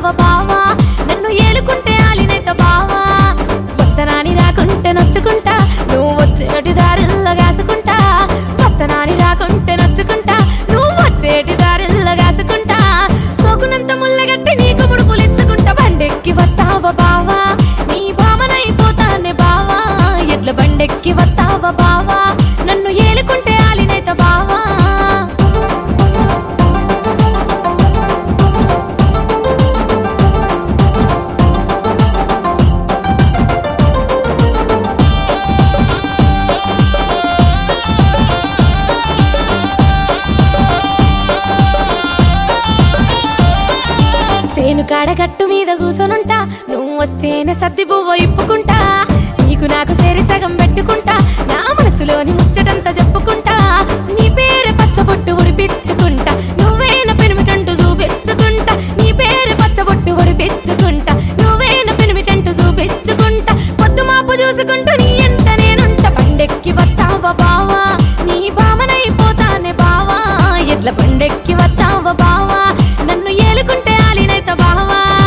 వస్తావా బావా నన్ను ఏలుకుంటే ఆలినైత బావా వత్తనాని రాకుంటే నొచ్చుకుంటా నువ్వు వచ్చేటి దారిల్లో కాసుకుంటా వత్తనాని రాకుంటే నొచ్చుకుంటా నువ్వు వచ్చేటి దారిల్లో కాసుకుంటా సోకునంత ముల్లగట్టి నీకు ముడుపులిచ్చుకుంటా బండెక్కి వస్తావా బావా నీ భామనైపోతానే బావా ఎడ్ల బండెక్కి వస్తావా బావా నన్ను ఏలుకుంటే ఆలినైత బావా కాడ గట్టు మీద కూసొనుంటా నువ్వు వస్తేనే సర్ది బువ్వ ఇప్పుకుంటా నీకు నాకు సేరి సగం పెట్టుకుంటా నా మనసులోని ముచ్చటంతా చెప్పుకుంటా నీ పేరు పచ్చబొట్టు ఉడిపించుకుంటా నువ్వేన పెనిమిటంటూ చూపించుకుంటా నీ పేరు పచ్చబొట్టు ఉడిపించుకుంటా నువ్వేన పెనిమిటంటూ చూపించుకుంటా పొద్దు మాపు చూసుకుంటూ నీ ఎంత నేనుంటా బండెక్కి వస్తావా బావా నీ భామనైపోతానే బావా ఎట్ల బండెక్కి వస్తావా బావా నన్ను ఏలుకుంటే ఆలినైత బావా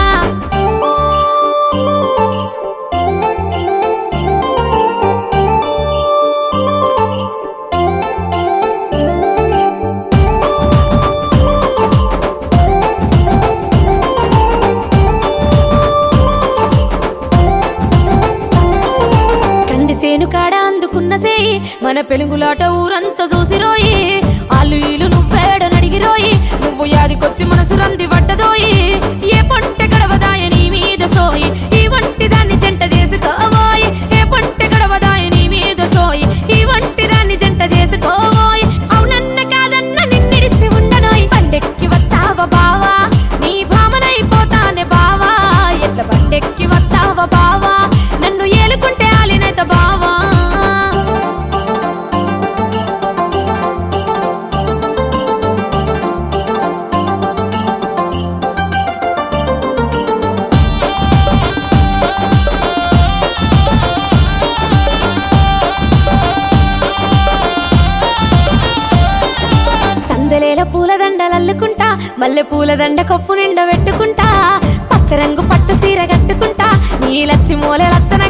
సేను కాడ అందుకున్న సేయి మన పెలుగులాట ఊరంతా చూసిరోయి ఆలు ఈలు నువ్వేడ నడిగిరోయి నువ్వు యాదికొచ్చి మనసు రంది పడ్డదోయి ఏ పంటె గడవదాయ నీ మీద సోయి ఈ వంటి దాన్ని జంట చేసుకోబోయి ఏ పంటె గడవదాయ నీ మీద సోయి ఈ వంటి దాన్ని జంట చేసుకోబోయి అవునన్న కాదన్న నిన్నిడిసి ఉండనోయి బండెక్కి వస్తావా బావా నీ భామనైపోతానే బావా ఎట్ల బండెక్కి వస్తావా బావా నన్ను ఏలుకుంటే ఆలినైత బావా సందలేల పూలదండలల్లుకుంటా మల్లె పూలదండ కొప్పు నిండా పెట్టుకుంటా పచ్చరంగు పట్టు సీర కట్టుకుంటా నీ లచ్చి మూల లచ్చన